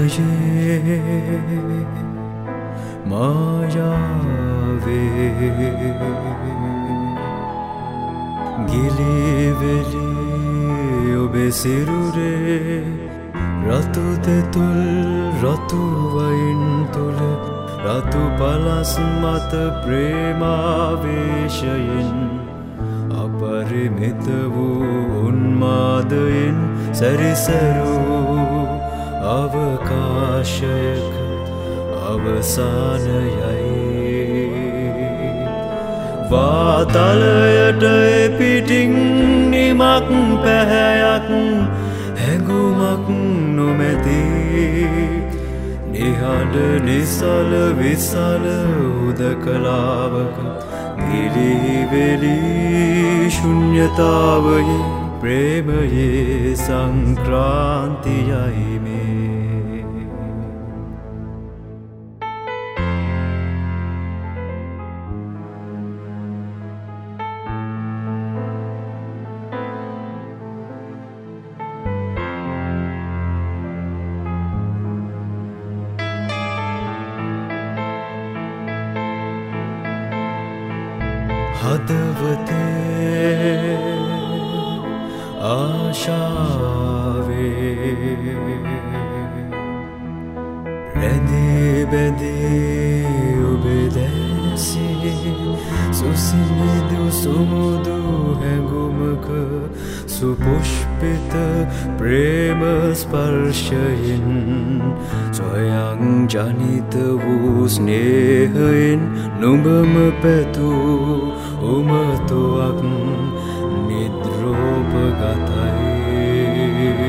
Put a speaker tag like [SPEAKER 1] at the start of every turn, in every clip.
[SPEAKER 1] මායාවේ ගිලිවෙලි ඔබේ සිරුරේ රතු තෙතුල් රතු වයින් තුල රතු පලස් මත ප්‍රේමාවේශයෙන් අපරිමිත වූ උන්මාදයෙන් සැරිසරූ අවකාශයක අවසානයයි වාතලයට එපිටින් නිමක් පැහැයක් හැඟුමක් නොමැති නිහඬ නිසල විසල උදකලාවක ගිලිවෙලි ශුන්‍යතාවයේ ප්‍රේමයේ සංක්‍රාන්තියයි මේ හදවතේ ආශාවේ රැඳී බැඳී ඔබේ දැසේ සුසිනිදු සුමුදු හැඟුමක සුපුෂ්පිත ප්‍රේම ස්පර්ශයෙන් ස්වයං ජනිත වූ ස්නේහයෙන් නුඹම පැතූ උමතුවක් නිද්‍රෝපගතයි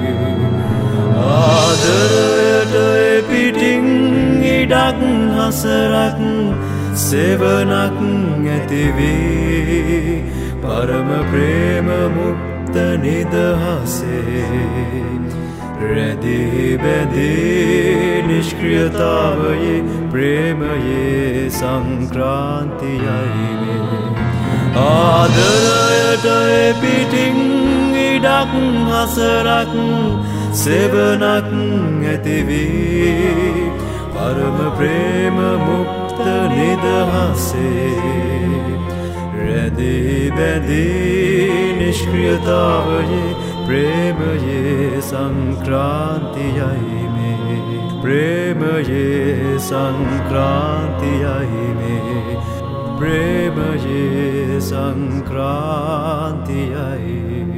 [SPEAKER 1] ආදරයට එපිටින් ඉඩක් හසරක් සෙවනක් ඇතිවී පරම ප්‍රේම මුක්ත නිදහසේ රැඳී බැඳී නිෂ්ක්‍රියතාවයේ ප්‍රේමයේ සංක්‍රාන්තියයි මේ ආදරයට එපිටින් ඉඩක් හසරක් සෙවනක් ඇතිවී පරම ප්‍රේම මුක්ත නිදහසේ රැඳී බැඳී නිෂ්ක්‍රියතාවයේ ප්‍රේමයේ සංක්‍රාන්තියයි මේ ප්‍රේමයේ සංක්‍රාන්තියයි මේ ප්‍රේමයේ සංක්‍රාන්තියයි